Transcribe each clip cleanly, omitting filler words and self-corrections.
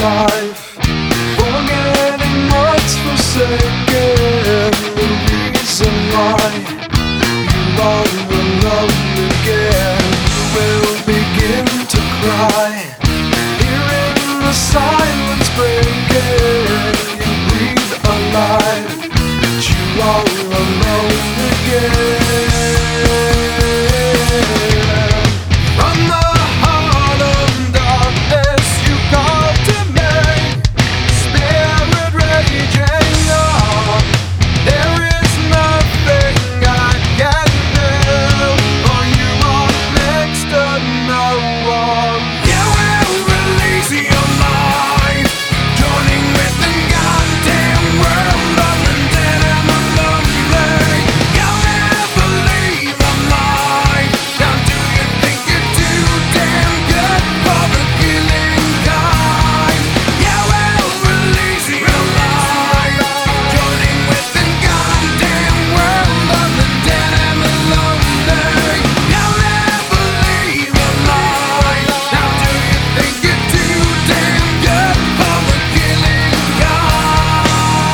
alive, forgetting what's forsaken. The reason why you long to love again. Will begin to cry, hearing the silence breaking. You breathe alive, but you are alone again. From the heart of darkness you call to me, spirit raging on. There is nothing I can do, for you are next to no one. You will release your life, joining with the goddamn world of the dead and the lonely. You'll never leave alive. Now do you think you're too damn good for the killing kind? You will release your life, joining with the goddamn world of the dead and the lonely. You'll never leave alive. Now do you think you're too damn good for the killing kind?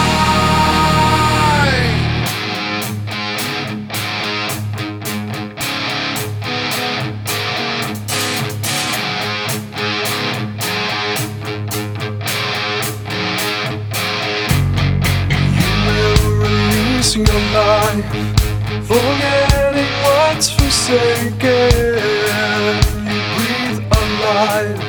You will release your life, forgetting what's forsaken. You breathe alive,